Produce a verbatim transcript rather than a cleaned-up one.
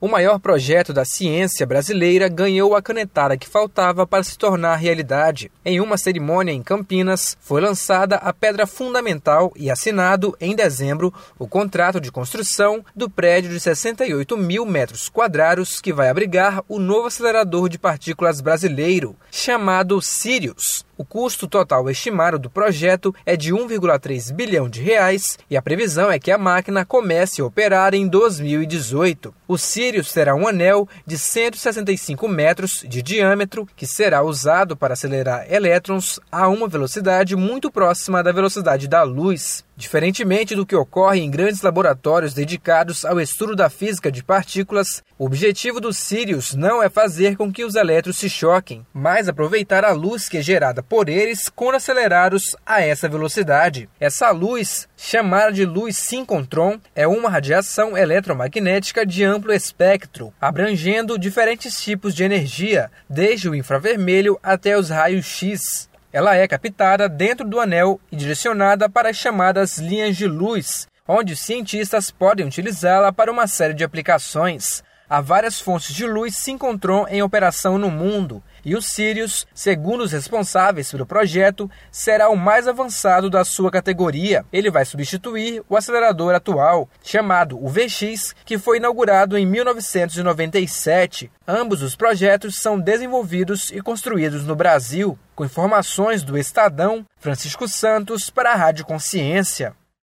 O maior projeto da ciência brasileira ganhou a canetada que faltava para se tornar realidade. Em uma cerimônia em Campinas, foi lançada a pedra fundamental e assinado, em dezembro, o contrato de construção do prédio de sessenta e oito mil metros quadrados que vai abrigar o novo acelerador de partículas brasileiro, chamado Sirius. O custo total estimado do projeto é de um vírgula três bilhão de reais e a previsão é que a máquina comece a operar em dois mil e dezoito. O Sirius terá um anel de cento e sessenta e cinco metros de diâmetro que será usado para acelerar elétrons a uma velocidade muito próxima da velocidade da luz. Diferentemente do que ocorre em grandes laboratórios dedicados ao estudo da física de partículas, o objetivo do Sirius não é fazer com que os elétrons se choquem, mas aproveitar a luz que é gerada por eles quando acelerados a essa velocidade. Essa luz, chamada de luz síncrotron, é uma radiação eletromagnética de amplo espectro, abrangendo diferentes tipos de energia, desde o infravermelho até os raios X. Ela é captada dentro do anel e direcionada para as chamadas linhas de luz, onde os cientistas podem utilizá-la para uma série de aplicações. Há várias fontes de luz síncrotron em operação no mundo, e o Sirius, segundo os responsáveis pelo projeto, será o mais avançado da sua categoria. Ele vai substituir o acelerador atual, chamado o V X, que foi inaugurado em mil novecentos e noventa e sete. Ambos os projetos são desenvolvidos e construídos no Brasil. Com informações do Estadão, Francisco Santos para a Rádio Consciência.